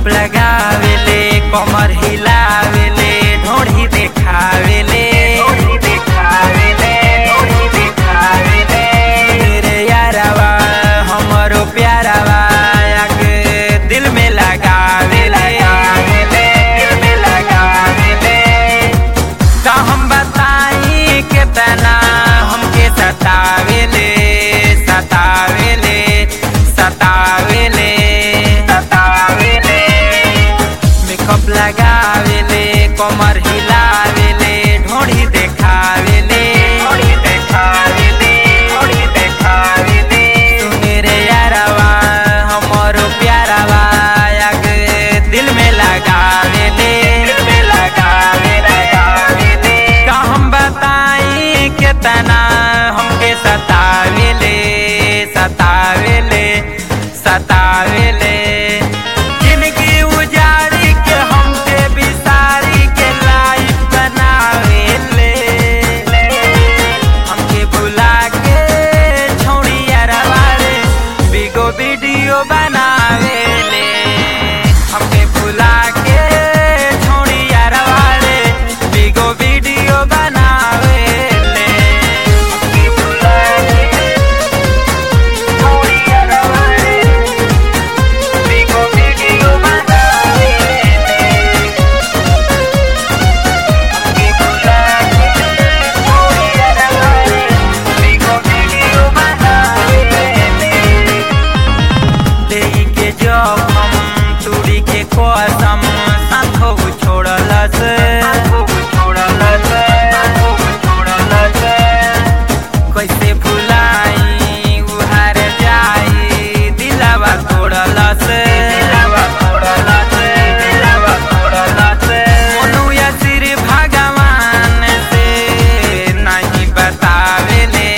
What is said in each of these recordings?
लगावेले कमर हिलावेले ढोढ़ी देखावेले तेरे यारवा हमरो प्यारवा आके दिल में लगावेले का हम बताई कितना हमके सतावेले मेकअप लगावेले कमर हिलावेले ढोढ़ी देखावेले मेरे यारवा हमरो प्यारवा आके दिल में लगावेले का हम बताई कितना हमके सतावेले जिंदगी उजाड़ी के हमके बिसारी के लाइफ बनावेले हमके भुला के छोड़िया रवाले बिगो वीडियो बनावेले हमके भुला के छोड़िया रवाले बिगो वीडियो बनावेले कसम साथो छोड़लस कैसे भुलाई उहार जाई दिलवा तोड़लस मनुया सिर भगवान से नहीं बतावेले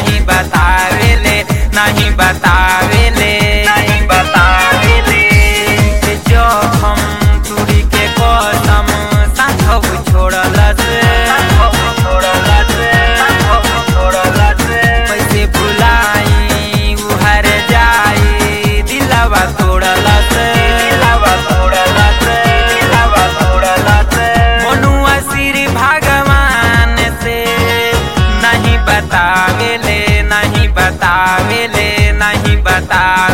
हम तुरी के कसम साथो छोड़लस कैसे भुलाई उहर जाई दिलवा तोड़लस मनुआ सिर भगवान से नहीं बतावेले